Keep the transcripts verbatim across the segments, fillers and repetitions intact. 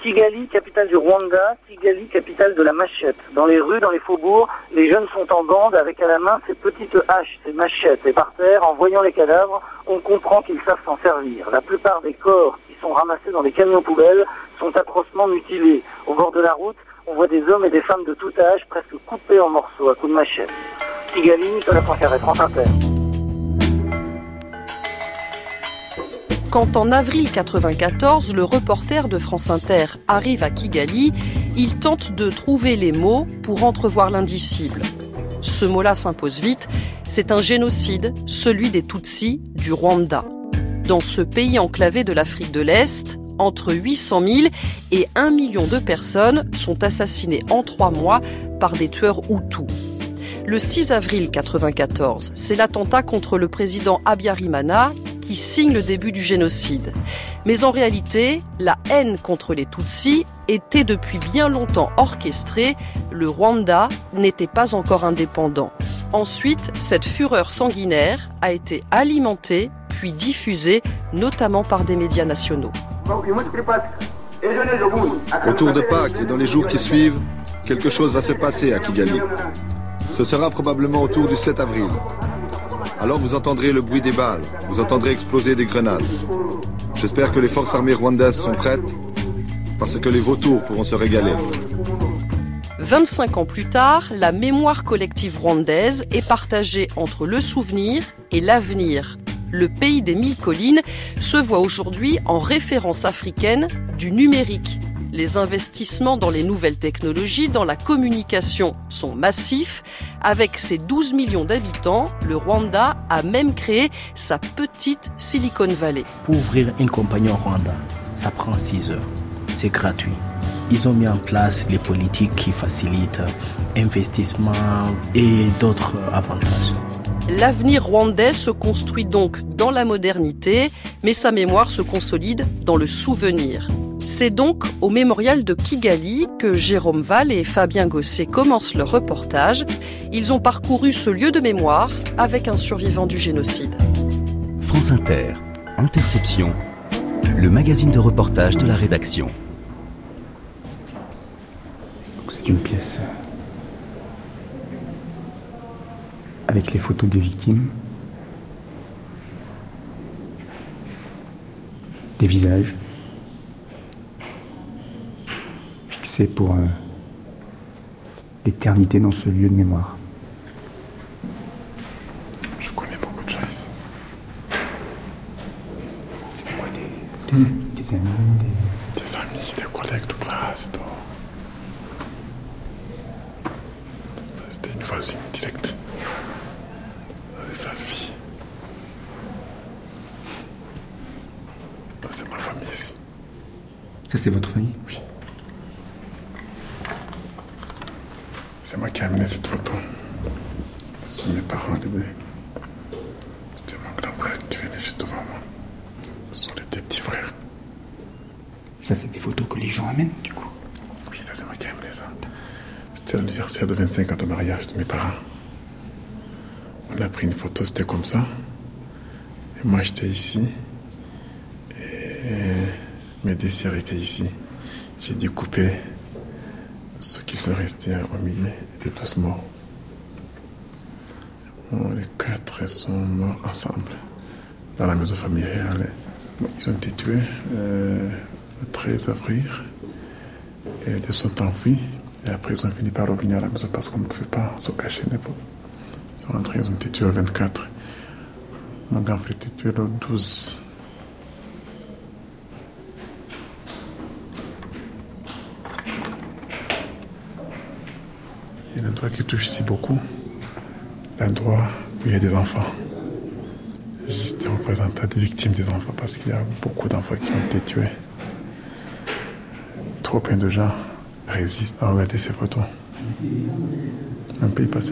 Kigali, capitale du Rwanda, Kigali, capitale de la machette. Dans les rues, dans les faubourgs, les jeunes sont en bande avec à la main ces petites haches, ces machettes. Et par terre, en voyant les cadavres, on comprend qu'ils savent s'en servir. La plupart des corps qui sont ramassés dans des camions poubelles sont atrocement mutilés. Au bord de la route, on voit des hommes et des femmes de tout âge presque coupés en morceaux à coups de machette. Kigali, Nicolas Poincaré, France Inter. Quand en avril quatre-vingt-quatorze, le reporter de France Inter arrive à Kigali, il tente de trouver les mots pour entrevoir l'indicible. Ce mot-là s'impose vite, c'est un génocide, celui des Tutsis du Rwanda. Dans ce pays enclavé de l'Afrique de l'Est, entre huit cent mille et un million de personnes sont assassinées en trois mois par des tueurs Hutus. Le six avril quatre-vingt-quatorze, c'est l'attentat contre le président Habyarimana qui signe le début du génocide. Mais en réalité, la haine contre les Tutsis était depuis bien longtemps orchestrée. Le Rwanda n'était pas encore indépendant. Ensuite, cette fureur sanguinaire a été alimentée puis diffusée, notamment par des médias nationaux. Autour de Pâques et dans les jours qui suivent, quelque chose va se passer à Kigali. Ce sera probablement autour du sept avril. Alors vous entendrez le bruit des balles, vous entendrez exploser des grenades. J'espère que les forces armées rwandaises sont prêtes, parce que les vautours pourront se régaler. vingt-cinq ans plus tard, la mémoire collective rwandaise est partagée entre le souvenir et l'avenir. Le pays des mille collines se voit aujourd'hui en référence africaine du numérique. Les investissements dans les nouvelles technologies, dans la communication sont massifs. Avec ses douze millions d'habitants, le Rwanda a même créé sa petite Silicon Valley. Pour ouvrir une compagnie au Rwanda, ça prend six heures. C'est gratuit. Ils ont mis en place les politiques qui facilitent l'investissement et d'autres avantages. L'avenir rwandais se construit donc dans la modernité, mais sa mémoire se consolide dans le souvenir. C'est donc au mémorial de Kigali que Jérôme Val et Fabien Gosset commencent leur reportage. Ils ont parcouru ce lieu de mémoire avec un survivant du génocide. France Inter, Interception, le magazine de reportage de la rédaction. C'est une pièce avec les photos des victimes, des visages, fixés pour euh, l'éternité dans ce lieu de mémoire. Je connais beaucoup de choses. C'était quoi des, des, mmh. des amis des... des amis, des collègues de classe. Donc... C'était une voisine directe. C'est sa fille. C'est ma famille ici. Ça, c'est votre famille? Oui. C'est moi qui ai amené cette photo. Ce sont mes parents au début. C'était mon grand frère qui venait juste devant moi. Ce sont les deux petits frères. Ça, c'est des photos que les gens amènent, du coup? Oui, ça, c'est moi qui ai amené ça. C'était l'anniversaire de vingt-cinq ans de mariage de mes parents. On a pris une photo, c'était comme ça. Et moi, j'étais ici. Et mes deux sœurs étaient ici. J'ai découpé. Ceux qui sont restés au milieu étaient tous morts. Bon, les quatre sont morts ensemble. Dans la maison familiale. Bon, ils ont été tués euh, le treize avril. Et ils sont enfuis. Et après, ils ont fini par revenir à la maison parce qu'on ne pouvait pas se cacher. Ils sont rentrés, ils ont été tués le vingt-quatre. Mon grand frère a été tué le douze. Il y a un endroit qui touche ici beaucoup. L'endroit où il y a des enfants. Juste des représentants des victimes des enfants parce qu'il y a beaucoup d'enfants qui ont été tués. Trop plein de gens résistent à regarder ces photos. Un pays passé.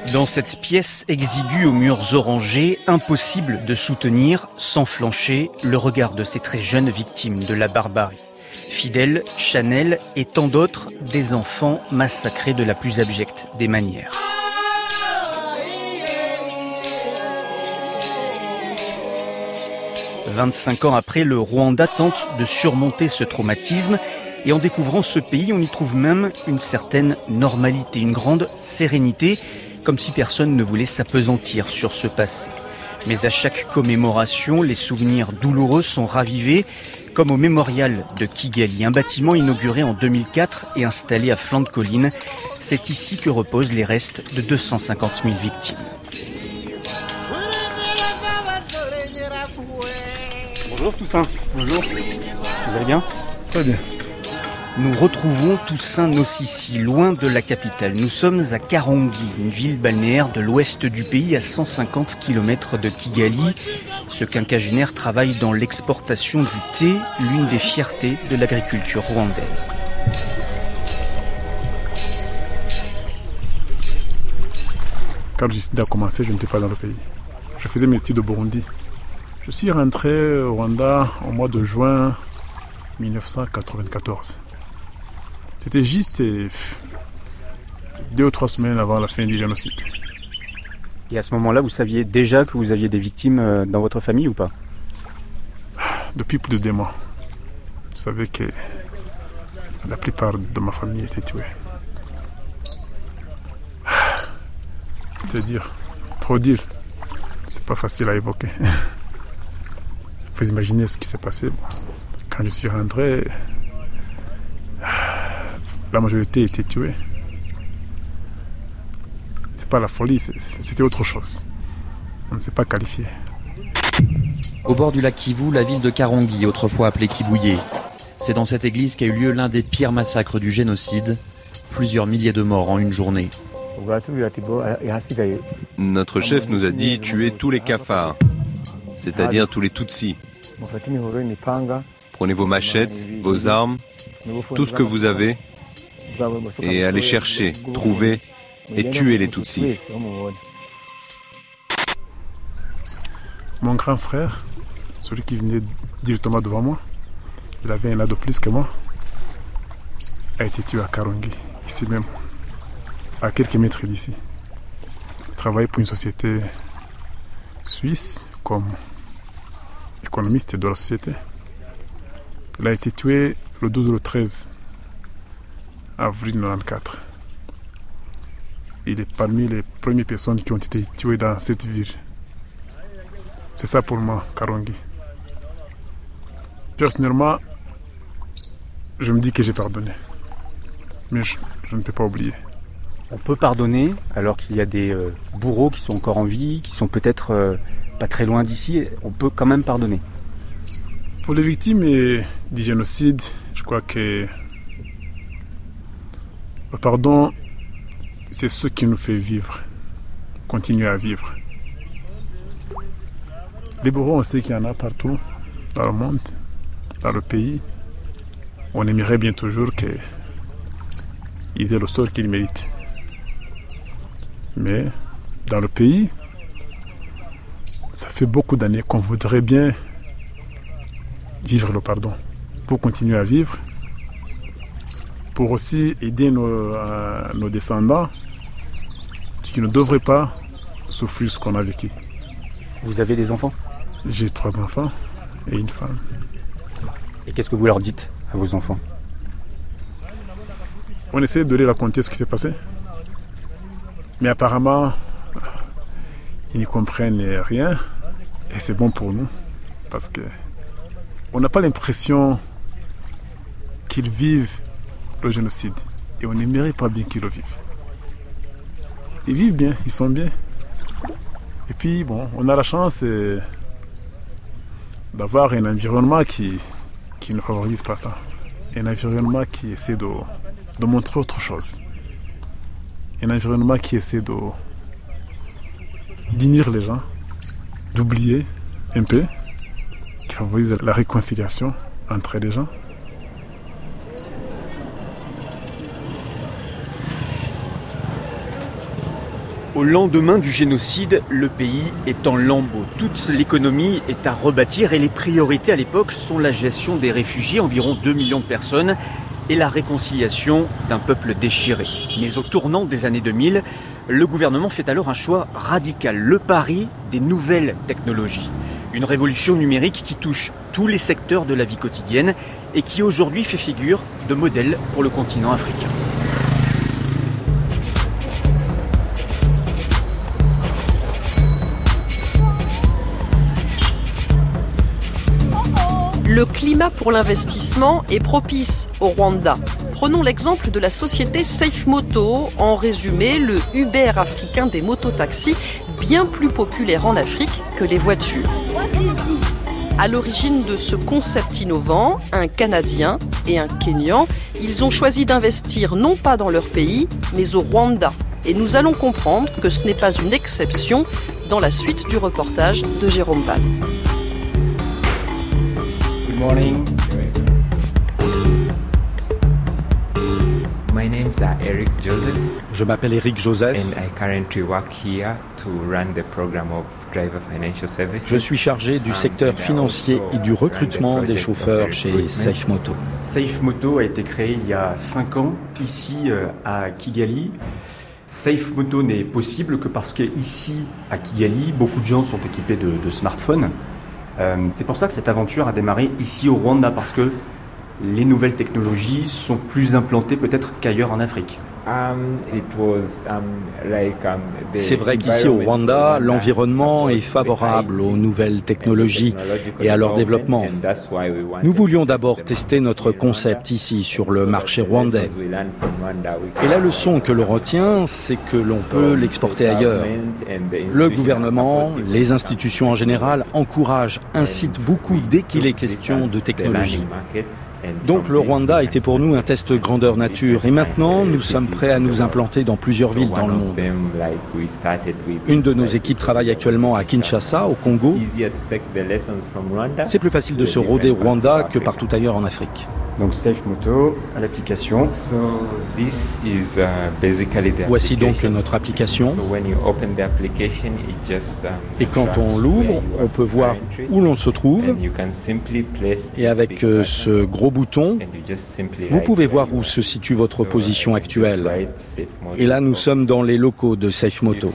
Dans cette pièce exiguë aux murs orangés, impossible de soutenir, sans flancher, le regard de ces très jeunes victimes de la barbarie. Fidèle, Chanel et tant d'autres, des enfants massacrés de la plus abjecte des manières. vingt-cinq ans après, le Rwanda tente de surmonter ce traumatisme et en découvrant ce pays, on y trouve même une certaine normalité, une grande sérénité, comme si personne ne voulait s'appesantir sur ce passé. Mais à chaque commémoration, les souvenirs douloureux sont ravivés, comme au mémorial de Kigali, un bâtiment inauguré en deux mille quatre et installé à flanc de colline. C'est ici que reposent les restes de deux cent cinquante mille victimes. Bonjour Toussaint. Bonjour. Vous allez bien ? Très bien. Nous retrouvons Toussaint Nosisi, loin de la capitale. Nous sommes à Karongi, une ville balnéaire de l'ouest du pays, à cent cinquante kilomètres de Kigali. Ce quinquagénaire travaille dans l'exportation du thé, l'une des fiertés de l'agriculture rwandaise. Quand j'ai décidé de commencer, je n'étais pas dans le pays. Je faisais mes études au Burundi. Je suis rentré au Rwanda au mois de juin mille neuf cent quatre-vingt-quatorze. C'était juste deux ou trois semaines avant la fin du génocide. Et à ce moment-là, vous saviez déjà que vous aviez des victimes dans votre famille ou pas ? Depuis plus de deux mois. Je savais que la plupart de ma famille était tuée. C'est-à-dire, trop dire, c'est pas facile à évoquer. Vous imaginez ce qui s'est passé. Quand je suis rentré, la majorité était tuée. C'est pas la folie, c'était autre chose. On ne s'est pas qualifié. Au bord du lac Kivu, la ville de Karongi, autrefois appelée Kibuye. C'est dans cette église qu'a eu lieu l'un des pires massacres du génocide. Plusieurs milliers de morts en une journée. Notre chef nous a dit tuer tous les cafards, c'est-à-dire tous les Tutsis. Prenez vos machettes, vos armes, tout ce que vous avez, et allez chercher, trouver et tuer les Tutsis. Mon grand frère, celui qui venait directement devant moi, il avait un an de plus que moi, a été tué à Karongi, ici même, à quelques mètres d'ici. Il travaillait pour une société suisse comme économiste de la société. Il a été tué le douze ou le treize avril mille neuf cent quatre-vingt-quatorze. Il est parmi les premières personnes qui ont été tuées dans cette ville. C'est ça pour moi, Karongi. Personnellement, je me dis que j'ai pardonné. Mais je, je ne peux pas oublier. On peut pardonner alors qu'il y a des euh, bourreaux qui sont encore en vie, qui sont peut-être euh, pas très loin d'ici. On peut quand même pardonner. Pour les victimes et du génocide, je crois que le pardon, c'est ce qui nous fait vivre, continuer à vivre. Les bourreaux, on sait qu'il y en a partout dans le monde, dans le pays. On aimerait bien toujours qu'ils aient le sort qu'ils méritent. Mais dans le pays, ça fait beaucoup d'années qu'on voudrait bien vivre le pardon, pour continuer à vivre, pour aussi aider nos, euh, nos descendants qui ne devraient pas souffrir ce qu'on a vécu. Vous avez des enfants ? J'ai trois enfants et une femme. Et qu'est-ce que vous leur dites à vos enfants ? On essaie de les raconter ce qui s'est passé. Mais apparemment, ils n'y comprennent rien. Et c'est bon pour nous. Parce que on n'a pas l'impression qu'ils vivent le génocide. Et on n'aimerait pas bien qu'ils le vivent. Ils vivent bien, ils sont bien. Et puis, bon, on a la chance euh, d'avoir un environnement qui, qui ne favorise pas ça. Un environnement qui essaie de, de montrer autre chose. Un environnement qui essaie de d'unir les gens, d'oublier un peu, qui favorise la réconciliation entre les gens. Au lendemain du génocide, le pays est en lambeaux. Toute l'économie est à rebâtir et les priorités à l'époque sont la gestion des réfugiés, environ deux millions de personnes, et la réconciliation d'un peuple déchiré. Mais au tournant des années deux mille, le gouvernement fait alors un choix radical, le pari des nouvelles technologies. Une révolution numérique qui touche tous les secteurs de la vie quotidienne et qui aujourd'hui fait figure de modèle pour le continent africain. Le climat pour l'investissement est propice au Rwanda. Prenons l'exemple de la société Safe Moto, en résumé le Uber africain des mototaxis, bien plus populaire en Afrique que les voitures. À l'origine de ce concept innovant, un Canadien et un Kényan, ils ont choisi d'investir non pas dans leur pays, mais au Rwanda. Et nous allons comprendre que ce n'est pas une exception dans la suite du reportage de Jérôme Val. Good morning. My name is Eric Joseph. Je m'appelle Eric Joseph. And I currently work here to run the program of Driver Financial Services. Je suis chargé du secteur financier et du recrutement des chauffeurs chez Safe Moto. Safe Moto a été créé il y a cinq ans ici à Kigali. Safe Moto n'est possible que parce qu'ici à Kigali, beaucoup de gens sont équipés de, de smartphones. Euh, c'est pour ça que cette aventure a démarré ici au Rwanda, parce que les nouvelles technologies sont plus implantées peut-être qu'ailleurs en Afrique. C'est vrai qu'ici au Rwanda, l'environnement est favorable aux nouvelles technologies et à leur développement. Nous voulions d'abord tester notre concept ici sur le marché rwandais. Et la leçon que l'on retient, c'est que l'on peut l'exporter ailleurs. Le gouvernement, les institutions en général, encouragent, incitent beaucoup dès qu'il est question de technologie. Donc le Rwanda était pour nous un test grandeur nature et maintenant nous sommes prêts à nous implanter dans plusieurs villes dans le monde. Une de nos équipes travaille actuellement à Kinshasa, au Congo. C'est plus facile de se rôder au Rwanda que partout ailleurs en Afrique. Donc Safe Moto, à l'application. Voici donc notre application. Et quand on l'ouvre, on peut voir où l'on se trouve. Et avec ce gros bouton, vous pouvez voir où se situe votre position actuelle. Et là, nous sommes dans les locaux de Safe Moto.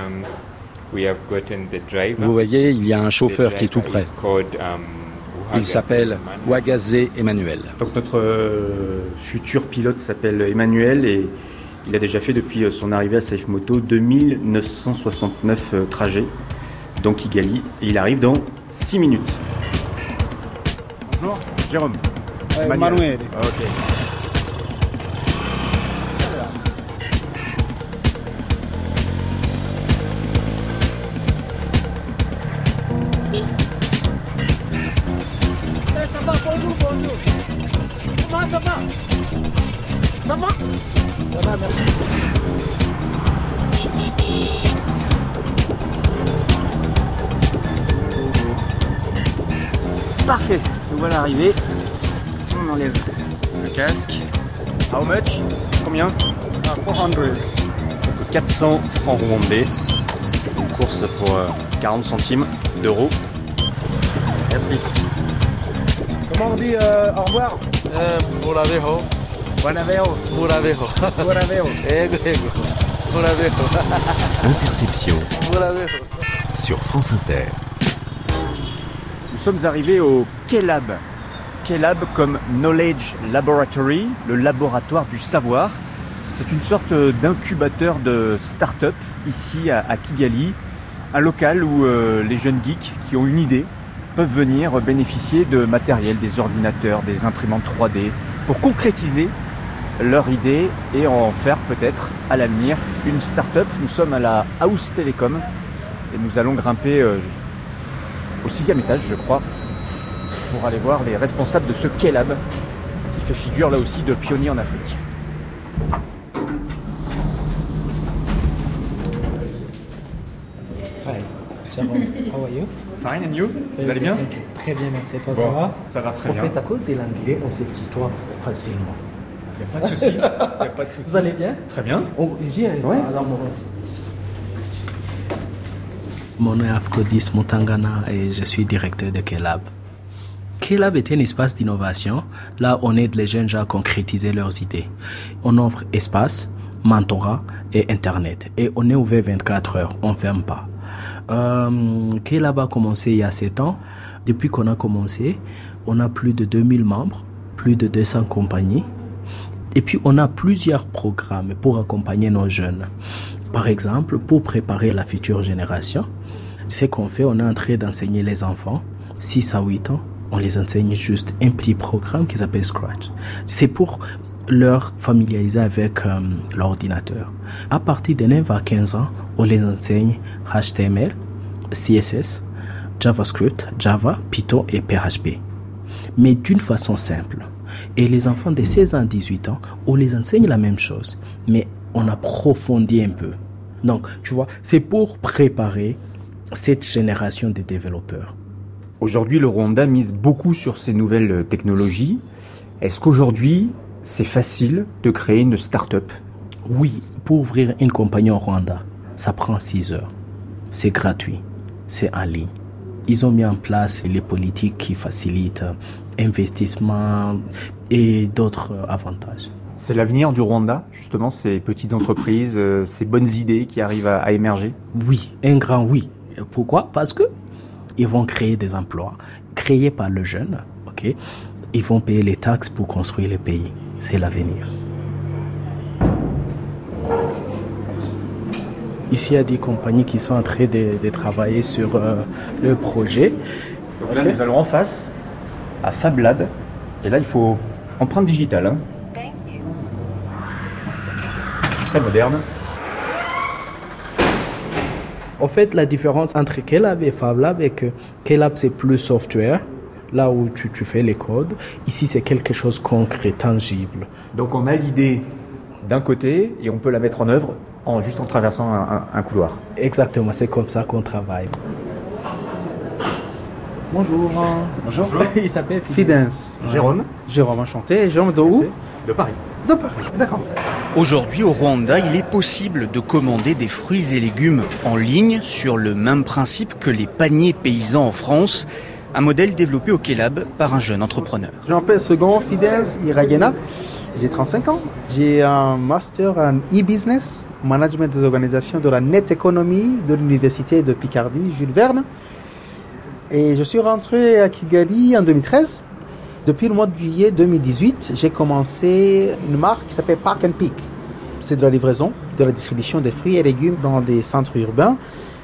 Vous voyez, il y a un chauffeur qui est tout près. Il s'appelle Wagazé Emmanuel. Donc notre euh, futur pilote s'appelle Emmanuel et il a déjà fait depuis son arrivée à Safe Moto deux mille neuf cent soixante-neuf euh, trajets, donc Kigali, et il arrive dans six minutes. Bonjour, Jérôme. Euh, Emmanuel. Ok. Ça va, bonjour, bonjour. Comment ça va? Ça va? Ça va, merci. Parfait, nous voilà arrivés. On enlève le casque. How much? Combien? Ah, quatre cents. Donc quatre cents francs rwandais. Une course pour euh, quarante centimes d'euros. Merci. Comment on dit euh, au revoir? Euh, Buravejo. Buenavejo. Buravejo. Buenavejo. Ego, ego. Buravejo. Interception. Buravejo. Sur France Inter. Nous sommes arrivés au Kelab. Kelab comme Knowledge Laboratory, le laboratoire du savoir. C'est une sorte d'incubateur de start-up ici à, à Kigali. Un local où euh, les jeunes geeks qui ont une idée peuvent venir bénéficier de matériel, des ordinateurs, des imprimantes trois D pour concrétiser leur idée et en faire peut-être à l'avenir une start-up. Nous sommes à la House Telecom et nous allons grimper euh, au sixième étage, je crois, pour aller voir les responsables de ce Kelab qui fait figure là aussi de pionnier en Afrique. How are you? Fine, and you? Vous allez bien? Très bien, merci. Toi, bon, ça va? Ça va très en bien. En fait, à cause de l'anglais, on se tutoie facilement. Il n'y a pas de souci. Il n'y a pas de souci. Vous allez bien? Très bien. On, viens, ouais. alors, Mon nom est Afrodis Mutangana et je suis directeur de K-Lab. K-Lab est un espace d'innovation. Là, on aide les jeunes gens à concrétiser leurs idées. On offre espace, mentorat et Internet. Et on est ouvert vingt-quatre heures, on ne ferme pas. Euh, K-Lab a commencé il y a sept ans. Depuis qu'on a commencé, on a plus de deux mille membres, plus de deux cents compagnies. Et puis, on a plusieurs programmes pour accompagner nos jeunes. Par exemple, pour préparer la future génération, ce qu'on fait, on est en train d'enseigner les enfants, six à huit ans, on les enseigne juste un petit programme qui s'appelle Scratch. C'est pour leur familiariser avec euh, l'ordinateur. À partir de neuf à quinze ans, on les enseigne H T M L, C S S, JavaScript, Java, Python et P H P. Mais d'une façon simple. Et les enfants de seize ans à dix-huit ans, on les enseigne la même chose, mais on approfondit un peu. Donc, tu vois, c'est pour préparer cette génération de développeurs. Aujourd'hui, le Rwanda mise beaucoup sur ces nouvelles technologies. Est-ce qu'aujourd'hui, c'est facile de créer une start-up? Oui, pour ouvrir une compagnie au Rwanda, ça prend six heures. C'est gratuit, c'est en ligne. Ils ont mis en place les politiques qui facilitent investissement et d'autres avantages. C'est l'avenir du Rwanda, justement, ces petites entreprises, euh, ces bonnes idées qui arrivent à, à émerger? Oui, un grand oui. Pourquoi? Parce que ils vont créer des emplois, créés par le jeune, ok? Ils vont payer les taxes pour construire le pays. C'est l'avenir. Ici, il y a des compagnies qui sont en train de, de travailler sur euh, le projet. Donc là, okay. Nous allons en face à Fab Lab. Et là, il faut empreinte digitale. Hein. Très moderne. En fait, la différence entre K-Lab et Fab Lab est que K-Lab, c'est plus software, là où tu, tu fais les codes. Ici, c'est quelque chose de concret, tangible. Donc, on a l'idée d'un côté et on peut la mettre en œuvre en, juste en traversant un, un, un couloir. Exactement, c'est comme ça qu'on travaille. Bonjour. Bonjour. Il s'appelle Fidens. Jérôme. Jérôme, enchanté. Jérôme de où? De Paris. De Paris, d'accord. Aujourd'hui, au Rwanda, il est possible de commander des fruits et légumes en ligne sur le même principe que les paniers paysans en France, un modèle développé au K-Lab par un jeune entrepreneur. Je m'appelle Second Fidens Iragena, j'ai trente-cinq ans. J'ai un master en e-business, management des organisations de la net economy de l'université de Picardie, Jules Verne. Et je suis rentré à Kigali en deux mille treize. Depuis le mois de juillet deux mille dix-huit, j'ai commencé une marque qui s'appelle Park and Pick. C'est de la livraison, de la distribution des fruits et légumes dans des centres urbains.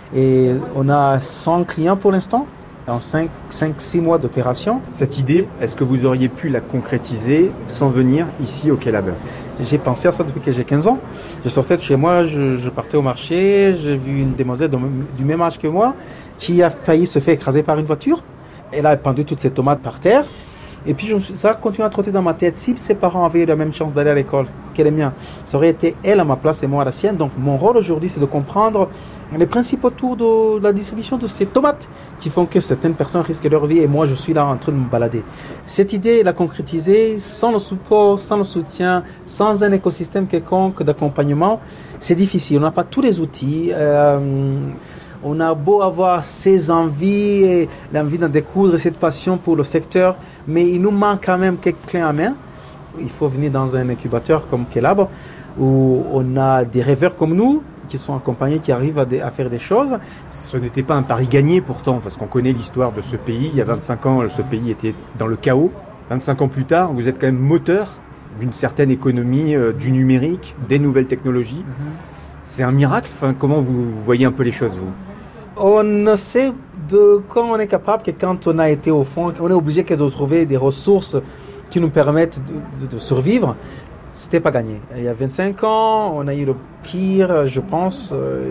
Et on a cent clients pour l'instant, en cinq six mois d'opération. Cette idée, est-ce que vous auriez pu la concrétiser sans venir ici au K-Lab? J'ai pensé à ça depuis que j'ai quinze ans. Je sortais de chez moi, je, je partais au marché, j'ai vu une demoiselle du même âge que moi qui a failli se faire écraser par une voiture. Elle a pendu toutes ses tomates par terre. Et puis, je, ça continue à trotter dans ma tête. Si ses parents avaient eu la même chance d'aller à l'école que les miens, ça aurait été elle à ma place et moi à la sienne. Donc, mon rôle aujourd'hui, c'est de comprendre les principes autour de la distribution de ces tomates qui font que certaines personnes risquent leur vie et moi, je suis là en train de me balader. Cette idée, la concrétiser sans le support, sans le soutien, sans un écosystème quelconque d'accompagnement, c'est difficile. On n'a pas tous les outils. Euh, On a beau avoir ces envies et l'envie d'en découdre, cette passion pour le secteur, mais il nous manque quand même quelques clés en main. Il faut venir dans un incubateur comme K-Lab, où on a des rêveurs comme nous, qui sont accompagnés, qui arrivent à, des, à faire des choses. Ce n'était pas un pari gagné pourtant, parce qu'on connaît l'histoire de ce pays. Il y a vingt-cinq ans, ce pays était dans le chaos. vingt-cinq ans plus tard, vous êtes quand même moteur d'une certaine économie, euh, du numérique, des nouvelles technologies. Mm-hmm. C'est un miracle. Enfin, comment vous voyez un peu les choses, vous? On ne sait de quoi on est capable que quand on a été au fond, on est obligé que de trouver des ressources qui nous permettent de, de, de survivre. C'était pas gagné. Il y a vingt-cinq ans, on a eu le pire, je pense, euh,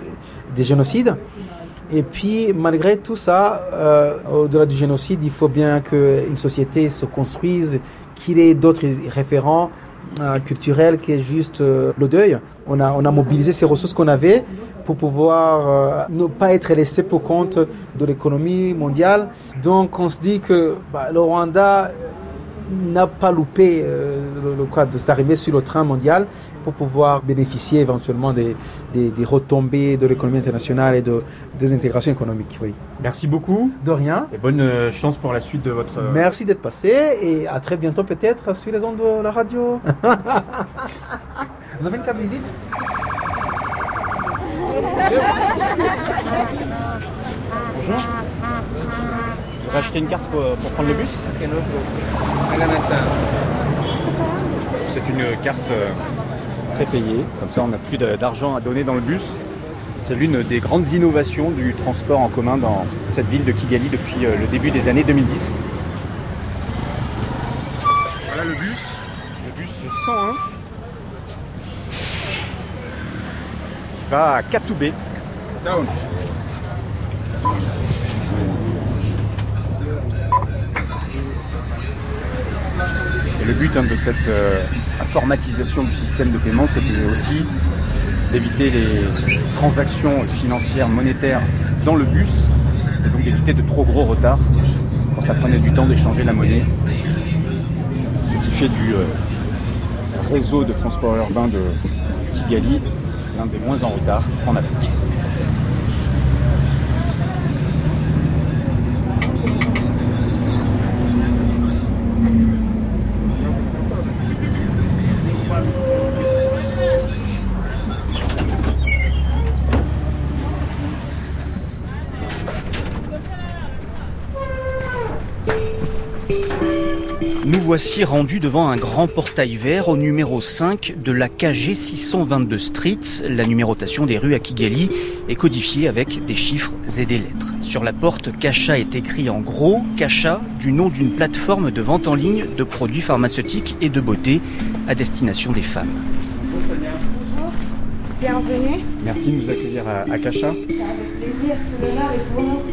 des génocides. Et puis, malgré tout ça, euh, au-delà du génocide, il faut bien qu'une société se construise, qu'il y ait d'autres référents euh, culturels que juste euh, le deuil. On a, on a mobilisé ces ressources qu'on avait pour pouvoir euh, ne pas être laissé pour compte de l'économie mondiale. Donc on se dit que bah, le Rwanda, n'a pas loupé euh, le, le cas de s'arriver sur le train mondial pour pouvoir bénéficier éventuellement des, des, des retombées de l'économie internationale et de, des intégrations économiques. Oui. Merci beaucoup. De rien. Et bonne chance pour la suite de votre... Merci d'être passé et à très bientôt peut-être sur les ondes de la radio. Vous avez une carte de visite? Bonjour. Je voudrais acheter une carte pour, pour prendre le bus. C'est une carte prépayée, comme ça on n'a plus d'argent à donner dans le bus. C'est l'une des grandes innovations du transport en commun dans cette ville de Kigali depuis le début des années deux mille dix. Voilà le bus, le bus cent un. Qui va à Katoubé. Down. Et le but hein, de cette euh, informatisation du système de paiement, c'était aussi d'éviter les transactions financières monétaires dans le bus, et donc d'éviter de trop gros retards quand ça prenait du temps d'échanger la monnaie. Ce qui fait du euh, réseau de transport urbain de Kigali l'un des moins en retard en Afrique. Nous voici rendus devant un grand portail vert au numéro cinq de la K G six cent vingt-deux Street. La numérotation des rues à Kigali est codifiée avec des chiffres et des lettres. Sur la porte, Kasha est écrit en gros, Kasha, du nom d'une plateforme de vente en ligne de produits pharmaceutiques et de beauté à destination des femmes. Bonjour, bienvenue. Merci de nous accueillir à, à Kasha. Avec plaisir, tout l'honneur est pour nous.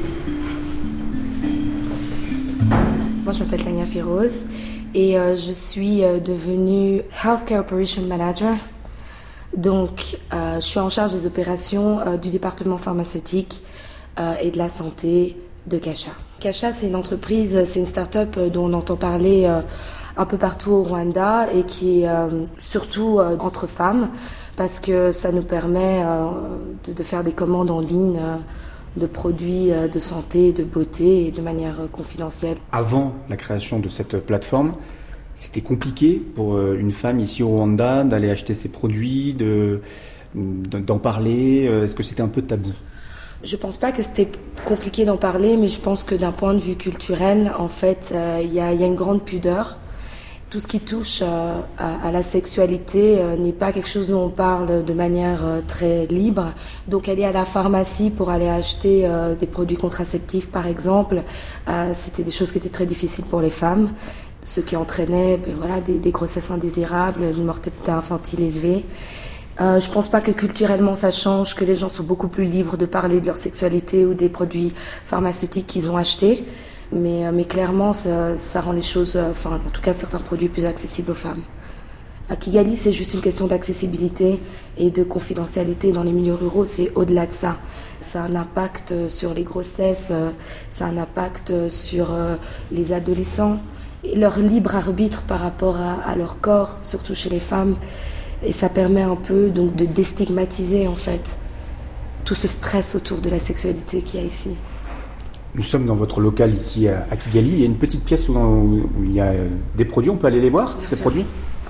Moi, je m'appelle Tania Firoz et euh, je suis euh, devenue Healthcare Operation Manager. Donc, euh, je suis en charge des opérations euh, du département pharmaceutique euh, et de la santé de Kasha. Kasha, c'est une entreprise, c'est une start-up dont on entend parler euh, un peu partout au Rwanda et qui est euh, surtout euh, entre femmes parce que ça nous permet euh, de, de faire des commandes en ligne euh, de produits de santé, de beauté et de manière confidentielle. Avant la création de cette plateforme, c'était compliqué pour une femme ici au Rwanda d'aller acheter ses produits, de, d'en parler. Est-ce que c'était un peu tabou ? Je pense pas que c'était compliqué d'en parler, mais je pense que d'un point de vue culturel, en fait, il euh, y, y a une grande pudeur. Tout ce qui touche euh, à, à la sexualité euh, n'est pas quelque chose dont on parle de manière euh, très libre. Donc aller à la pharmacie pour aller acheter euh, des produits contraceptifs, par exemple, euh, c'était des choses qui étaient très difficiles pour les femmes, ce qui entraînait ben, voilà, des, des grossesses indésirables, une mortalité infantile élevée. Euh, je pense pas que culturellement ça change, que les gens sont beaucoup plus libres de parler de leur sexualité ou des produits pharmaceutiques qu'ils ont achetés. Mais, mais clairement, ça, ça rend les choses, enfin, en tout cas, certains produits plus accessibles aux femmes. À Kigali, c'est juste une question d'accessibilité et de confidentialité. Dans les milieux ruraux, c'est au-delà de ça. Ça a un impact sur les grossesses, ça a un impact sur les adolescents, et leur libre arbitre par rapport à, à leur corps, surtout chez les femmes. Et ça permet un peu donc, de déstigmatiser, en fait, tout ce stress autour de la sexualité qu'il y a ici. Nous sommes dans votre local ici à Kigali. Il y a une petite pièce où, où il y a des produits. On peut aller les voir, Bien ces sûr. produits ?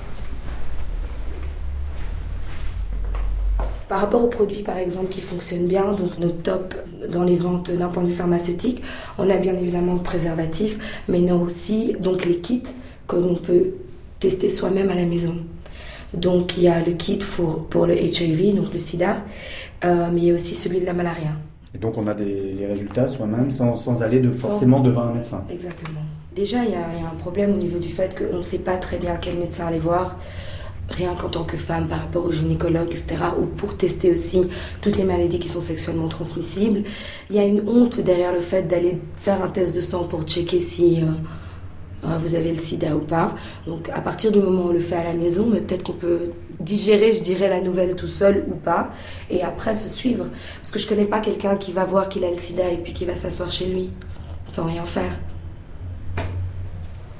Par rapport aux produits, par exemple, qui fonctionnent bien, donc nos tops dans les ventes d'un point de vue pharmaceutique, on a bien évidemment le préservatif, mais on a aussi donc, les kits que l'on peut tester soi-même à la maison. Donc il y a le kit pour, pour le H I V, donc le sida, euh, mais il y a aussi celui de la malaria. Et donc on a des, les résultats soi-même sans, sans aller de, forcément sans... devant un médecin. Exactement. Déjà, il y, a, il y a un problème au niveau du fait qu'on ne sait pas très bien quel médecin aller voir, rien qu'en tant que femme par rapport au gynécologue, et cetera, ou pour tester aussi toutes les maladies qui sont sexuellement transmissibles. Il y a une honte derrière le fait d'aller faire un test de sang pour checker si euh, euh, vous avez le sida ou pas. Donc à partir du moment où on le fait à la maison, mais peut-être qu'on peut digérer, je dirais, la nouvelle tout seul ou pas, et après se suivre. Parce que je connais pas quelqu'un qui va voir qu'il a le sida et puis qui va s'asseoir chez lui, sans rien faire.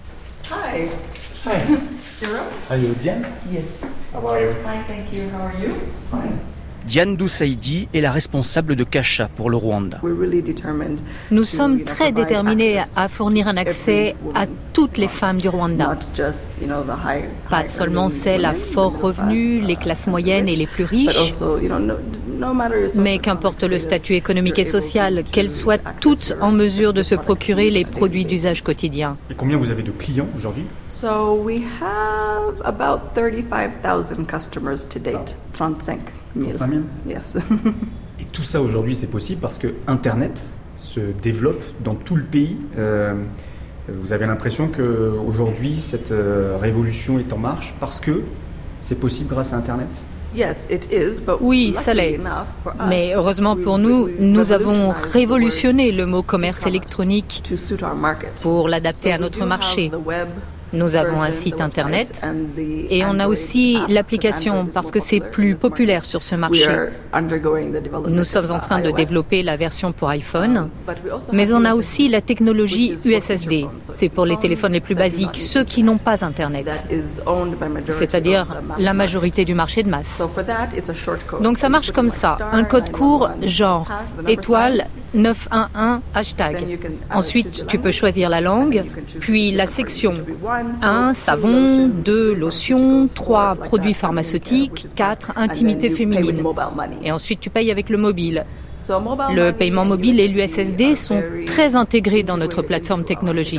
Hi. Hi. Jerome? Are you Diane? Yes. How are you? Fine, thank you. How are you? Fine. Diane Doussaïdi est la responsable de Kasha pour le Rwanda. Nous sommes très déterminés à fournir un accès à toutes les femmes du Rwanda. Pas seulement celles à fort revenu, les classes moyennes et les plus riches, mais qu'importe le statut économique et social, qu'elles soient toutes en mesure de se procurer les produits d'usage quotidien. Et combien vous avez de clients aujourd'hui? So we have about thirty-five thousand customers to date. trente-cinq mille. trente-cinq mille? Yes. Et tout ça aujourd'hui, c'est possible parce que Internet se développe dans tout le pays. Euh, vous avez l'impression qu'aujourd'hui, cette euh, révolution est en marche parce que c'est possible grâce à Internet? Oui, ça l'est. Mais heureusement pour nous, nous avons révolutionné le mot commerce électronique pour l'adapter à notre marché. Nous avons un site internet et on a aussi l'application parce que c'est plus populaire sur ce marché. Nous sommes en train de développer la version pour iPhone, mais on a aussi la technologie U S S D. C'est pour les téléphones les plus basiques, ceux qui n'ont pas internet, c'est-à-dire la majorité du marché de masse. Donc ça marche comme ça, un code court genre étoile neuf un un hashtag. Ensuite, tu peux choisir la langue, puis la section un savon, deux lotion, trois produits pharmaceutiques, quatre intimité féminine. Et ensuite, tu payes avec le mobile. Le paiement mobile et l'U S S D sont très intégrés dans notre plateforme technologique.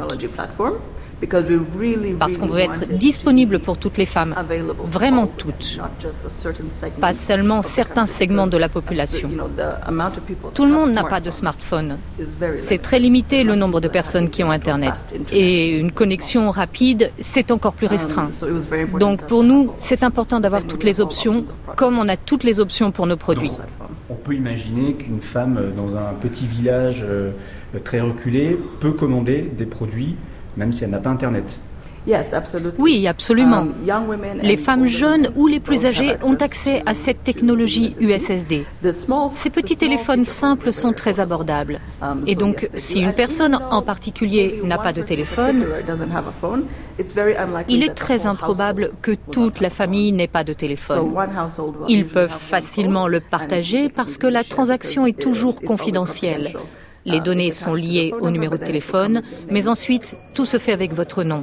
Parce qu'on veut être disponible pour toutes les femmes, vraiment toutes, pas seulement certains segments de la population. Tout le monde n'a pas de smartphone. C'est très limité le nombre de personnes qui ont Internet. Et une connexion rapide, c'est encore plus restreint. Donc pour nous, c'est important d'avoir toutes les options, comme on a toutes les options pour nos produits. On peut imaginer qu'une femme dans un petit village très reculé peut commander des produits même si elle n'a pas Internet. Oui, absolument. Les femmes jeunes ou les plus âgées ont accès à cette technologie U S S D. Ces petits téléphones simples sont très abordables. Et donc, si une personne en particulier n'a pas de téléphone, il est très improbable que toute la famille n'ait pas de téléphone. Ils peuvent facilement le partager parce que la transaction est toujours confidentielle. Les données sont liées au numéro de téléphone, mais ensuite, tout se fait avec votre nom.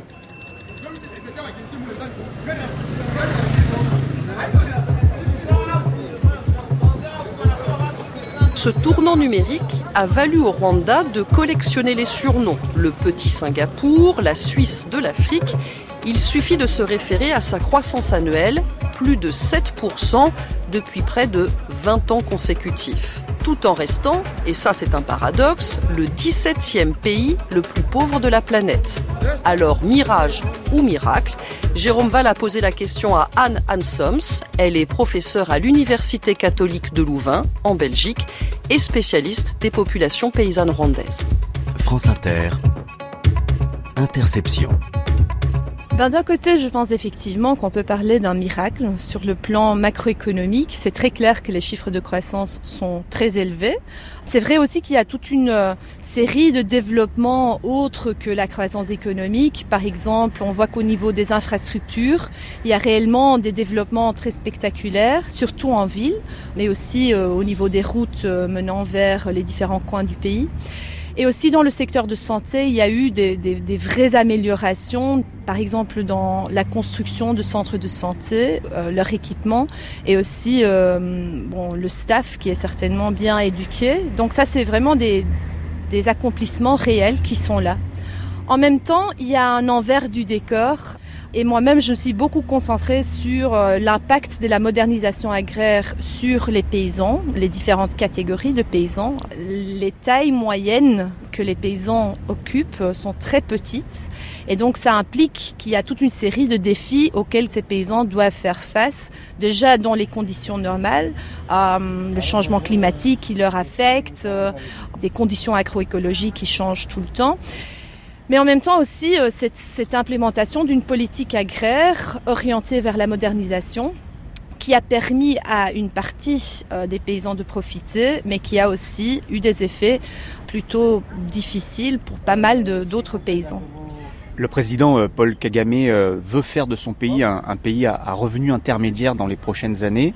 Ce tournant numérique a valu au Rwanda de collectionner les surnoms. Le petit Singapour, la Suisse de l'Afrique. Il suffit de se référer à sa croissance annuelle, plus de sept pour cent depuis près de vingt ans consécutifs. Tout en restant, et ça c'est un paradoxe, le dix-septième pays le plus pauvre de la planète. Alors, mirage ou miracle, Jérôme Val a posé la question à Anne Hansoms. Elle est professeure à l'Université catholique de Louvain, en Belgique, et spécialiste des populations paysannes rwandaises. France Inter, Interception. Ben, d'un côté, je pense effectivement qu'on peut parler d'un miracle. Sur le plan macroéconomique, c'est très clair que les chiffres de croissance sont très élevés. C'est vrai aussi qu'il y a toute une euh, série de développements autres que la croissance économique. Par exemple, on voit qu'au niveau des infrastructures, il y a réellement des développements très spectaculaires, surtout en ville, mais aussi euh, au niveau des routes euh, menant vers les différents coins du pays. Et aussi dans le secteur de santé, il y a eu des, des, des vraies améliorations, par exemple dans la construction de centres de santé, euh, leur équipement et aussi euh, bon, le staff qui est certainement bien éduqué. Donc ça, c'est vraiment des, des accomplissements réels qui sont là. En même temps, il y a un envers du décor. Et moi-même, je me suis beaucoup concentrée sur euh, l'impact de la modernisation agraire sur les paysans, les différentes catégories de paysans. Les tailles moyennes que les paysans occupent sont très petites. Et donc, ça implique qu'il y a toute une série de défis auxquels ces paysans doivent faire face. Déjà dans les conditions normales, euh, le changement climatique qui leur affecte, euh, des conditions agroécologiques qui changent tout le temps. Mais en même temps aussi, euh, cette, cette implémentation d'une politique agraire orientée vers la modernisation qui a permis à une partie euh, des paysans de profiter, mais qui a aussi eu des effets plutôt difficiles pour pas mal de, d'autres paysans. Le président Paul Kagame veut faire de son pays un, un pays à, à revenu intermédiaire dans les prochaines années.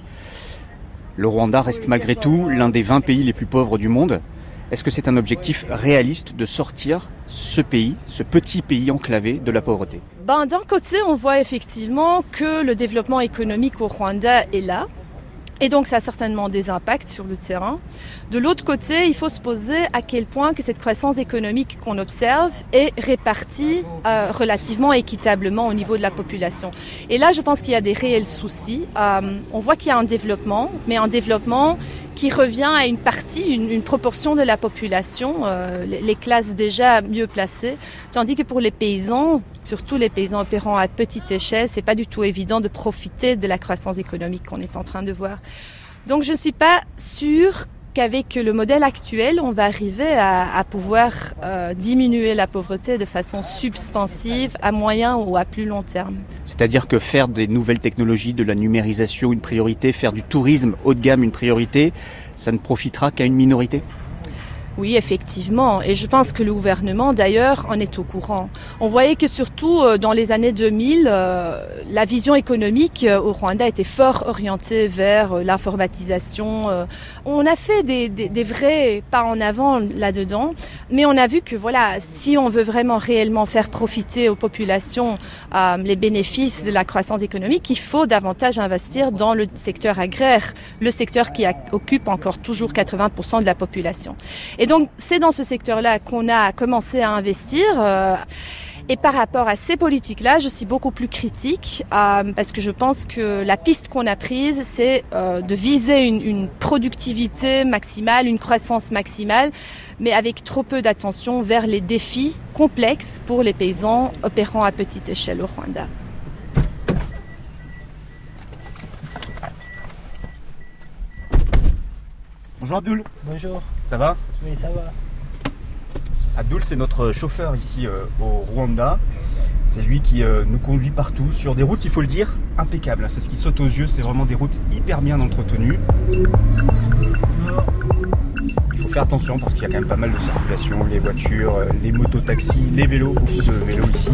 Le Rwanda reste malgré tout l'un des vingt pays les plus pauvres du monde. Est-ce que c'est un objectif réaliste de sortir ce pays, ce petit pays enclavé, de la pauvreté ? Ben, d'un côté, on voit effectivement que le développement économique au Rwanda est là. Et donc, ça a certainement des impacts sur le terrain. De l'autre côté, il faut se poser à quel point que cette croissance économique qu'on observe est répartie euh, relativement équitablement au niveau de la population. Et là, je pense qu'il y a des réels soucis. Euh, on voit qu'il y a un développement, mais un développement qui revient à une partie, une, une proportion de la population, euh, les, les classes déjà mieux placées, tandis que pour les paysans, surtout les paysans opérant à petite échelle, c'est pas du tout évident de profiter de la croissance économique qu'on est en train de voir. Donc je ne suis pas sûre qu'avec le modèle actuel, on va arriver à, à pouvoir euh, diminuer la pauvreté de façon substantive à moyen ou à plus long terme. C'est-à-dire que faire des nouvelles technologies, de la numérisation une priorité, faire du tourisme haut de gamme une priorité, ça ne profitera qu'à une minorité ? Oui, effectivement. Et je pense que le gouvernement, d'ailleurs, en est au courant. On voyait que surtout euh, dans les années deux mille, euh, la vision économique euh, au Rwanda était fort orientée vers euh, l'informatisation. Euh. On a fait des, des, des vrais pas en avant là-dedans, mais on a vu que voilà, si on veut vraiment réellement faire profiter aux populations euh, les bénéfices de la croissance économique, il faut davantage investir dans le secteur agraire, le secteur qui a, occupe encore toujours quatre-vingts pour cent de la population. Et Et donc, c'est dans ce secteur-là qu'on a commencé à investir. Euh, et par rapport à ces politiques-là, je suis beaucoup plus critique euh, parce que je pense que la piste qu'on a prise, c'est euh, de viser une, une productivité maximale, une croissance maximale, mais avec trop peu d'attention vers les défis complexes pour les paysans opérant à petite échelle au Rwanda. Bonjour Abdul. Bonjour. Ça va ? Oui, ça va. Abdul, c'est notre chauffeur ici euh, au Rwanda. C'est lui qui euh, nous conduit partout sur des routes, il faut le dire, impeccables. C'est ce qui saute aux yeux, c'est vraiment des routes hyper bien entretenues. Il faut faire attention parce qu'il y a quand même pas mal de circulation, les voitures, euh, les mototaxis, les vélos, beaucoup de vélos ici.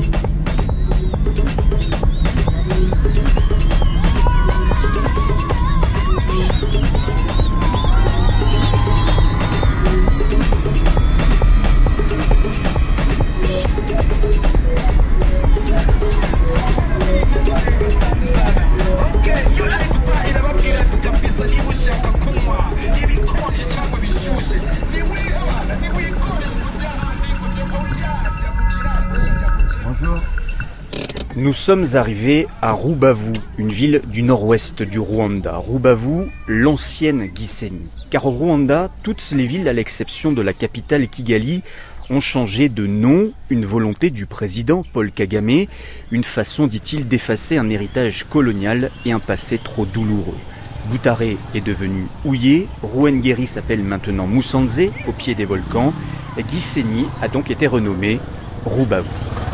Bonjour. Nous sommes arrivés à Rubavu, une ville du nord-ouest du Rwanda. Rubavu, l'ancienne Gisenyi. Car au Rwanda, toutes les villes, à l'exception de la capitale Kigali, ont changé de nom, une volonté du président Paul Kagame, une façon, dit-il, d'effacer un héritage colonial et un passé trop douloureux. Butare est devenu Ouye, Ruhengeri s'appelle maintenant Musanze, au pied des volcans, et Gisenyi a donc été renommé Rubavu.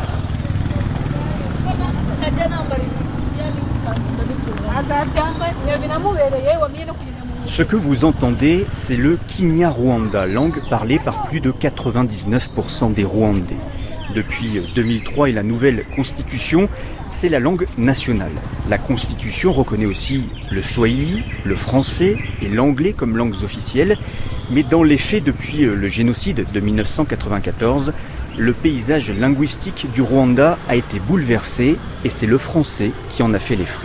Ce que vous entendez, c'est le Kinyarwanda, langue parlée par plus de quatre-vingt-dix-neuf pour cent des Rwandais. Depuis deux mille trois et la nouvelle constitution, c'est la langue nationale. La constitution reconnaît aussi le swahili, le français et l'anglais comme langues officielles, mais dans les faits, depuis le génocide de mille neuf cent quatre-vingt-quatorze, le paysage linguistique du Rwanda a été bouleversé et c'est le français qui en a fait les frais.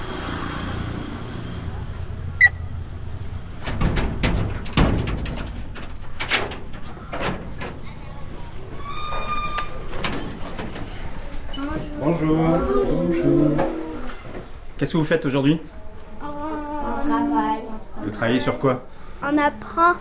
Bonjour. Bonjour. Qu'est-ce que vous faites aujourd'hui? On travaille. Vous travaillez sur quoi? On apprend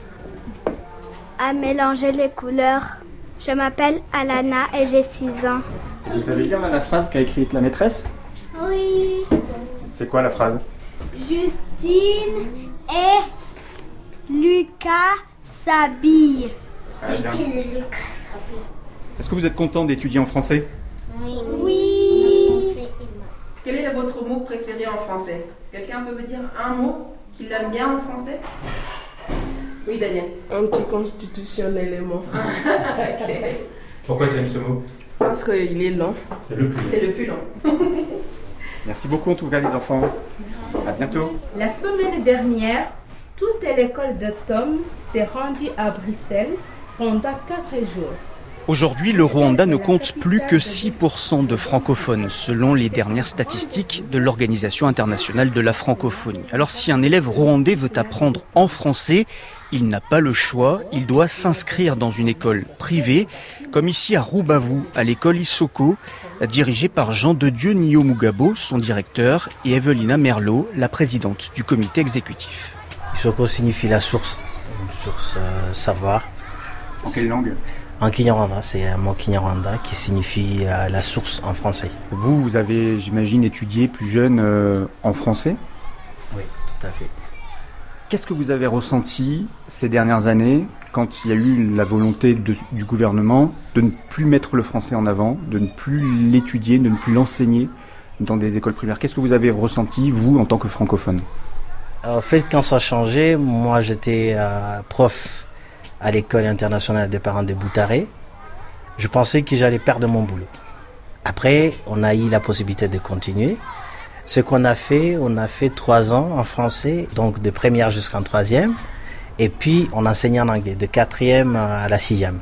à mélanger les couleurs. Je m'appelle Alana et j'ai six ans. Vous savez lire la phrase qu'a écrite la maîtresse? Oui. C'est quoi la phrase? Justine et Lucas s'habillent. Justine et Lucas s'habillent. Est-ce que vous êtes content d'étudier en français? Oui. Oui. Quel est votre mot préféré en français? Quelqu'un peut me dire un mot qu'il aime bien en français? Oui, Daniel. Anticonstitutionnellement. Ok. Pourquoi tu aimes ce mot? Je pense qu'il est long. C'est le plus long. C'est le plus long. Merci beaucoup en tout cas les enfants. Merci. À bientôt. La semaine dernière, toute l'école de Tom s'est rendue à Bruxelles pendant quatre jours. Aujourd'hui, le Rwanda ne compte plus que six pour cent de francophones, selon les dernières statistiques de l'Organisation internationale de la francophonie. Alors si un élève rwandais veut apprendre en français, il n'a pas le choix, il doit s'inscrire dans une école privée, comme ici à Rubavu, à l'école Isoko, dirigée par Jean de Dieu Niyomugabo, son directeur, et Evelina Merlot, la présidente du comité exécutif. Isoko signifie la source, une source euh, savoir. En quelle langue ? En Kinyarwanda, c'est un mot Kinyarwanda qui signifie euh, la source en français. Vous, vous avez, j'imagine, étudié plus jeune euh, en français ? Oui, tout à fait. Qu'est-ce que vous avez ressenti ces dernières années quand il y a eu la volonté de, du gouvernement de ne plus mettre le français en avant, de ne plus l'étudier, de ne plus l'enseigner dans des écoles primaires ? Qu'est-ce que vous avez ressenti, vous, en tant que francophone ? En fait, quand ça a changé, moi j'étais euh, prof à l'école internationale des parents de Boutaré. Je pensais que j'allais perdre mon boulot. Après, on a eu la possibilité de continuer. Ce qu'on a fait, on a fait trois ans en français, donc de première jusqu'en troisième, et puis on enseignait en anglais, de quatrième à la sixième.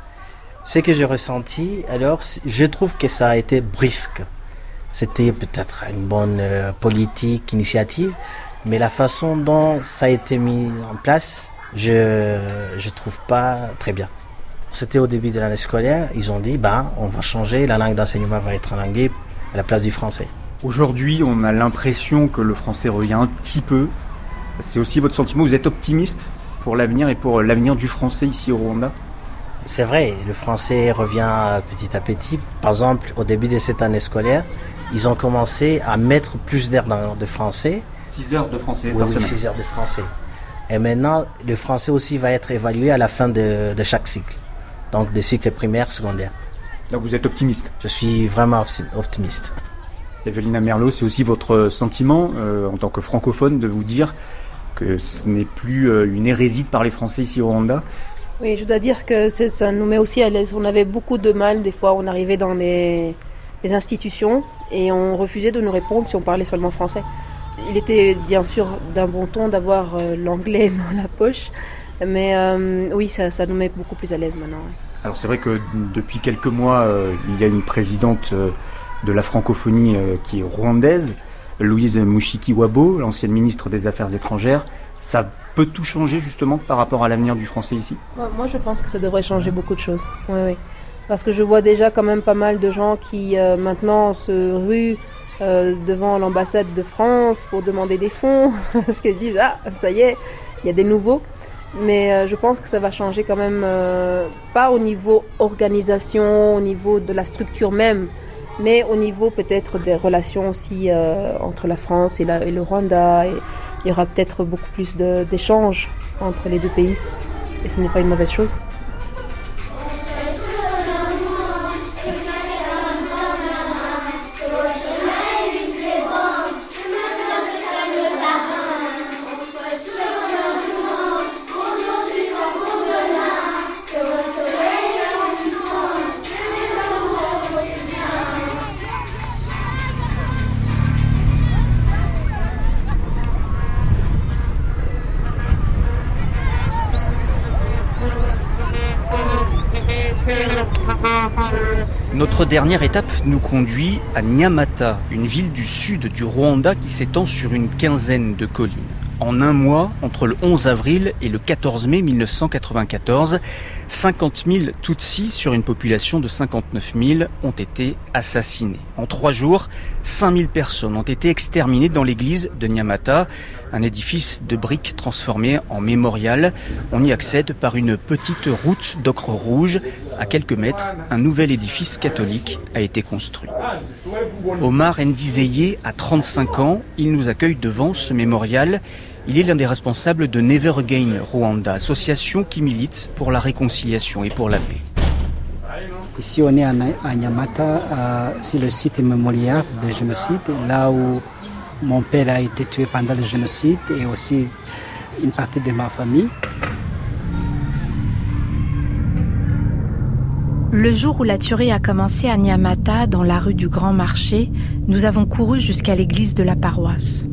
Ce que j'ai ressenti, alors, je trouve que ça a été brusque. C'était peut-être une bonne euh, politique, initiative, mais la façon dont ça a été mis en place, je je trouve pas très bien. C'était au début de l'année scolaire, ils ont dit bah on va changer, la langue d'enseignement va être en anglais à la place du français. Aujourd'hui, on a l'impression que le français revient un petit peu. C'est aussi votre sentiment, vous êtes optimiste pour l'avenir et pour l'avenir du français ici au Rwanda ? C'est vrai, le français revient petit à petit. Par exemple, au début de cette année scolaire, ils ont commencé à mettre plus d'heures de français. six heures de français oui, par oui, semaine. six heures de français. Et maintenant, le français aussi va être évalué à la fin de, de chaque cycle. Donc, des cycles primaires, secondaires. Donc vous êtes optimiste ? Je suis vraiment optimiste. Evelina Merlot, c'est aussi votre sentiment, euh, en tant que francophone, de vous dire que ce n'est plus euh, une hérésie de parler français ici au Rwanda ? Oui, je dois dire que ça nous met aussi à l'aise. On avait beaucoup de mal, des fois, on arrivait dans les, les institutions et on refusait de nous répondre si on parlait seulement français. Il était bien sûr d'un bon ton d'avoir euh, l'anglais dans la poche, mais euh, oui, ça, ça nous met beaucoup plus à l'aise maintenant. Alors c'est vrai que depuis quelques mois, euh, il y a une présidente euh, de la francophonie euh, qui est rwandaise, Louise Mushikiwabo, l'ancienne ministre des Affaires étrangères. Ça peut tout changer justement par rapport à l'avenir du français ici ? Moi, je pense que ça devrait changer beaucoup de choses. Oui, oui. Parce que je vois déjà quand même pas mal de gens qui euh, maintenant se ruent euh, devant l'ambassade de France pour demander des fonds, parce qu'ils disent « Ah, ça y est, il y a des nouveaux ». Mais euh, je pense que ça va changer quand même, euh, pas au niveau organisation, au niveau de la structure même, mais au niveau peut-être des relations aussi euh, entre la France et, la, et le Rwanda. Et il y aura peut-être beaucoup plus de, d'échanges entre les deux pays. Et ce n'est pas une mauvaise chose. Notre dernière étape nous conduit à Nyamata, une ville du sud du Rwanda qui s'étend sur une quinzaine de collines. En un mois, entre le onze avril et le quatorze mai mille neuf cent quatre-vingt-quatorze, cinquante mille Tutsis sur une population de cinquante-neuf mille ont été assassinés. En trois jours, cinq mille personnes ont été exterminées dans l'église de Nyamata, un édifice de briques transformé en mémorial. On y accède par une petite route d'ocre rouge. À quelques mètres, un nouvel édifice catholique a été construit. Omar Ndizeye a trente-cinq ans. Il nous accueille devant ce mémorial. Il est l'un des responsables de Never Again Rwanda, association qui milite pour la réconciliation et pour la paix. Ici, on est à Nyamata, euh, c'est le site mémorial du génocide, là où mon père a été tué pendant le génocide et aussi une partie de ma famille. Le jour où la tuerie a commencé à Nyamata, dans la rue du Grand Marché, nous avons couru jusqu'à l'église de la paroisse.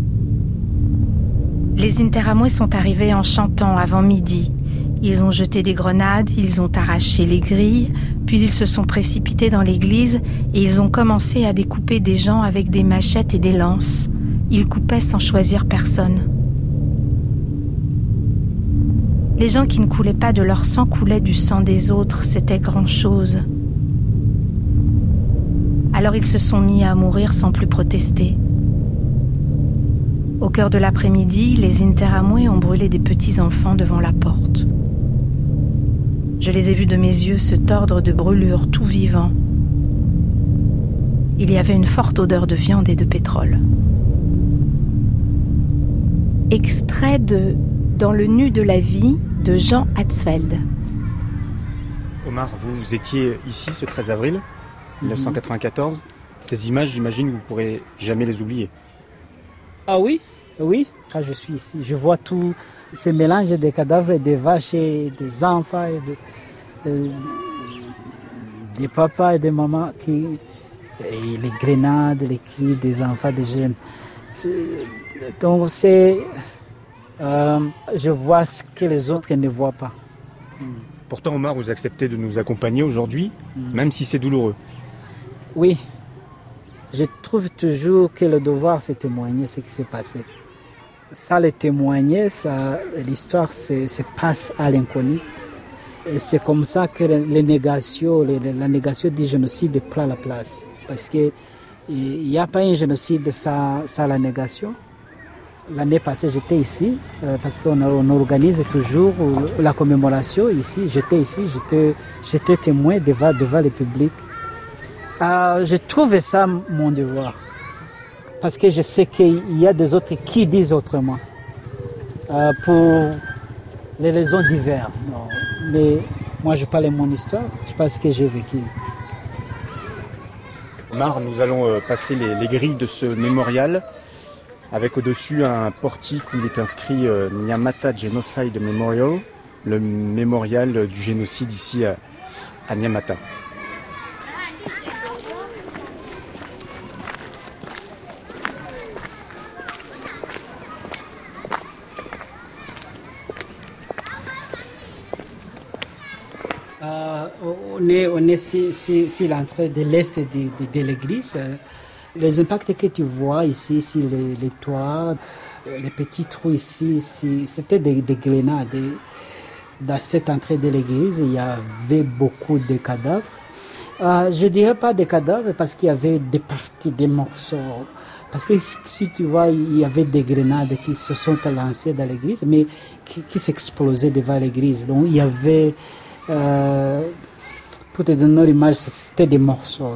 Les Interamwe sont arrivés en chantant avant midi. Ils ont jeté des grenades, ils ont arraché les grilles, puis ils se sont précipités dans l'église et ils ont commencé à découper des gens avec des machettes et des lances. Ils coupaient sans choisir personne. Les gens qui ne coulaient pas de leur sang coulaient du sang des autres, c'était grand-chose. Alors ils se sont mis à mourir sans plus protester. Au cœur de l'après-midi, les Interamwe ont brûlé des petits-enfants devant la porte. Je les ai vus de mes yeux se tordre de brûlures tout vivants. Il y avait une forte odeur de viande et de pétrole. Extrait de « Dans le nu de la vie » de Jean Hatzfeld. Omar, vous étiez ici ce treize avril mille neuf cent quatre-vingt-quatorze. Mm-hmm. Ces images, j'imagine, vous ne pourrez jamais les oublier. Ah oui, oui, quand je suis ici, je vois tout ce mélange des cadavres, des vaches et des enfants, et de, euh, des papas et des mamans, qui, et les grenades, les cris des enfants, des jeunes. C'est, donc c'est... Euh, je vois ce que les autres ne voient pas. Pourtant, Omar, vous acceptez de nous accompagner aujourd'hui, mm. même si c'est douloureux. Oui. Je trouve toujours que le devoir, c'est témoigner ce qui s'est passé. Ça, le témoigner, ça, l'histoire se, se passe à l'inconnu. Et c'est comme ça que les négations, les, la négation du génocide prend la place. Parce qu'il n'y a pas un génocide sans, sans la négation. L'année passée, j'étais ici, euh, parce qu'on on organise toujours la commémoration ici. J'étais ici, j'étais, j'étais témoin devant, devant le public. Euh, je trouve ça mon devoir. Parce que je sais qu'il y a des autres qui disent autrement. Euh, pour les raisons diverses. Non. Mais moi, je parle de mon histoire, je parle de ce que j'ai vécu. Omar, nous allons euh, passer les, les grilles de ce mémorial, avec au-dessus un portique où il est inscrit euh, Nyamata Genocide Memorial, le mémorial du génocide ici à, à Nyamata. Euh, on est, on est sur, sur, sur l'entrée de l'est de, de, de l'église. Les impacts que tu vois ici, sur les, les toits, les petits trous ici, c'était des, des grenades. Dans cette entrée de l'église, il y avait beaucoup de cadavres. Euh, je ne dirais pas des cadavres parce qu'il y avait des parties, des morceaux. Parce que si tu vois, il y avait des grenades qui se sont lancées dans l'église, mais qui, qui s'explosaient devant l'église. Donc il y avait... Euh, pour te donner l'image, c'était des morceaux.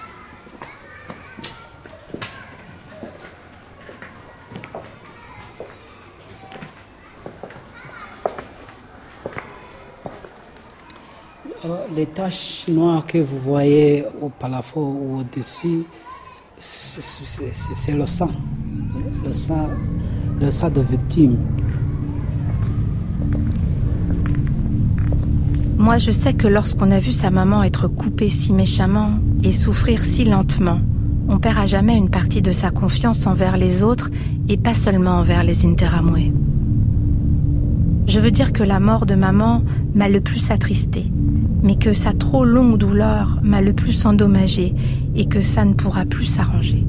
Les taches noires que vous voyez au plafond ou au-dessus, c'est, c'est, c'est, c'est le sang, le sang, le sang de victime. Moi, je sais que lorsqu'on a vu sa maman être coupée si méchamment et souffrir si lentement, on perd à jamais une partie de sa confiance envers les autres et pas seulement envers les Interamwe. Je veux dire que la mort de maman m'a le plus attristée, mais que sa trop longue douleur m'a le plus endommagée et que ça ne pourra plus s'arranger.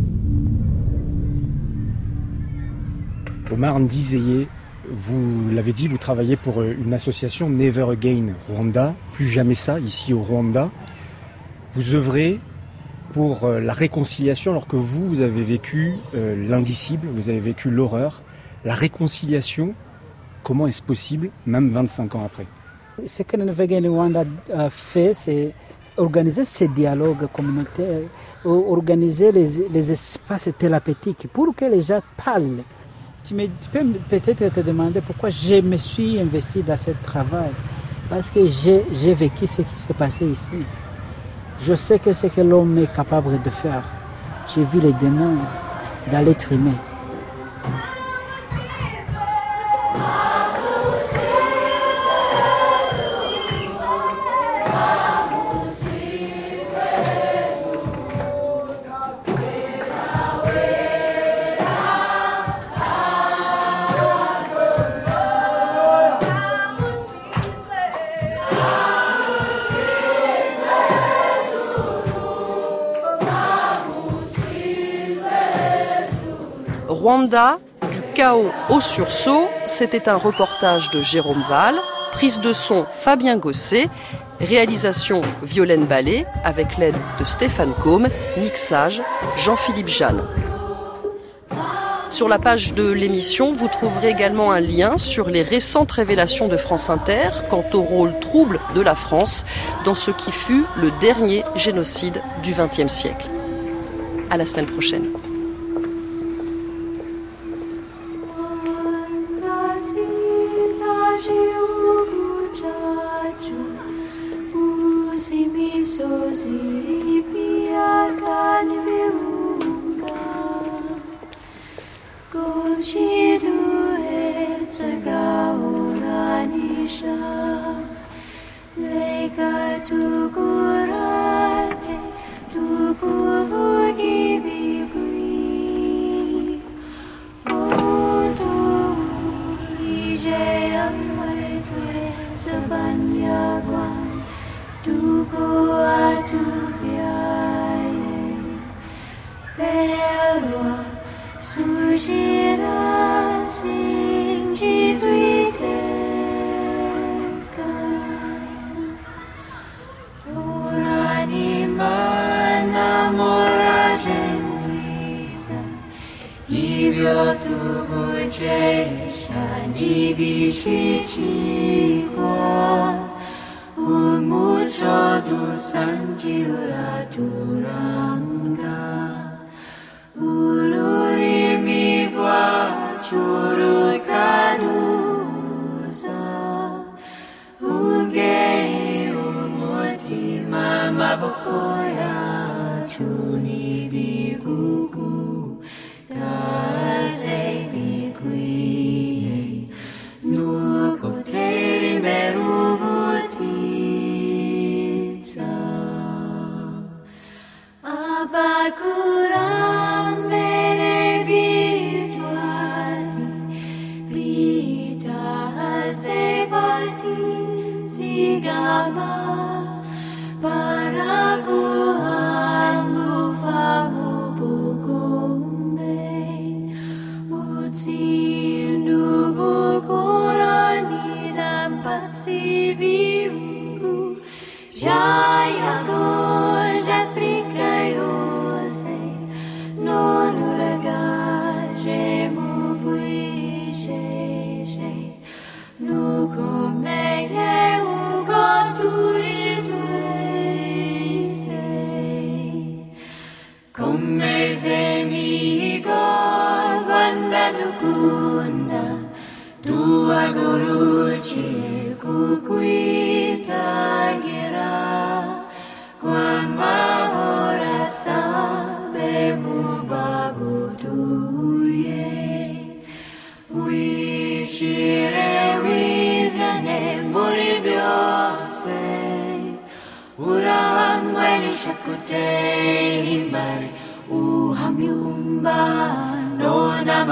Omar Ndizeye, vous l'avez dit, vous travaillez pour une association Never Again Rwanda, plus jamais ça, ici au Rwanda. Vous œuvrez pour la réconciliation alors que vous, vous avez vécu euh, l'indicible, vous avez vécu l'horreur. La réconciliation, comment est-ce possible, même vingt-cinq ans après ? Ce que Never Again Rwanda a fait, c'est organiser ces dialogues communautaires, organiser les, les espaces thérapeutiques pour que les gens parlent. Tu, me, tu peux peut-être te demander pourquoi je me suis investi dans ce travail. Parce que j'ai, j'ai vécu ce qui s'est passé ici. Je sais que c'est ce que l'homme est capable de faire. J'ai vu les démons dans l'être humain. Rwanda, du chaos au sursaut, c'était un reportage de Jérôme Val, prise de son Fabien Gosset, réalisation Violaine Ballet avec l'aide de Stéphane Combe, mixage Jean-Philippe Jeanne. Sur la page de l'émission, vous trouverez également un lien sur les récentes révélations de France Inter quant au rôle trouble de la France dans ce qui fut le dernier génocide du vingtième siècle. À la semaine prochaine.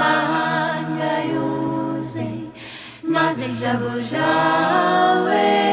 Mas já vou já